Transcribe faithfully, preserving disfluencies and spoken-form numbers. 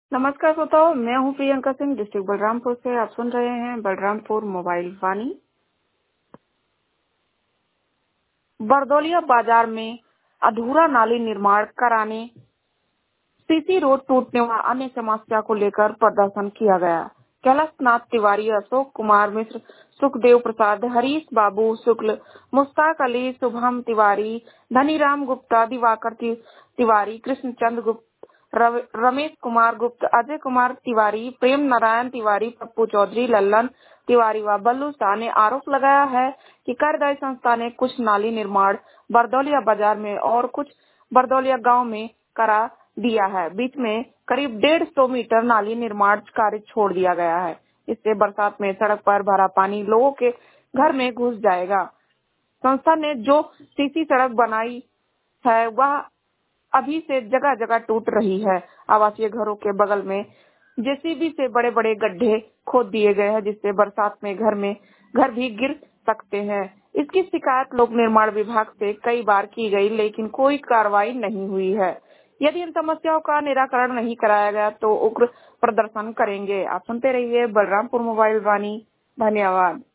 नमस्कार श्रोताओं, मैं हूं प्रियंका सिंह, डिस्ट्रिक्ट बलरामपुर से। आप सुन रहे हैं बलरामपुर मोबाइल वाणी। बरदौलिया बाजार में अधूरा नाली निर्माण कराने, सीसी रोड टूटने व अन्य समस्या को लेकर प्रदर्शन किया गया। कैलाशनाथ तिवारी, अशोक कुमार मिश्र, सुखदेव प्रसाद, हरीश बाबू शुक्ल, मुश्ताक अली, शुभम तिवारी, धनीराम गुप्ता, दिवाकर तिवारी, कृष्णचंद गुप्ता, रमेश कुमार गुप्त, अजय कुमार तिवारी, प्रेम नारायण तिवारी, पप्पू चौधरी, लल्लन तिवारी व बल्लू शाह ने आरोप लगाया है कि कार्यदायी संस्था ने कुछ नाली निर्माण बरदौलिया बाजार में और कुछ बरदौलिया गांव में करा दिया है। बीच में करीब डेढ़ सौ मीटर नाली निर्माण कार्य छोड़ दिया गया है। इससे बरसात में सड़क पर भरा पानी लोगों के घर में घुस जाएगा। संस्था ने जो सीसी सड़क बनाई है वह अभी से जगह जगह टूट रही है। आवासीय घरों के बगल में जेसीबी से बड़े बड़े गड्ढे खोद दिए गए हैं, जिससे बरसात में घर में घर भी गिर सकते हैं। इसकी शिकायत लोक निर्माण विभाग से कई बार की गई, लेकिन कोई कार्रवाई नहीं हुई है। यदि इन समस्याओं का निराकरण नहीं कराया गया तो उग्र प्रदर्शन करेंगे। आप सुनते रहिए बलरामपुर मोबाइल वाणी। धन्यवाद।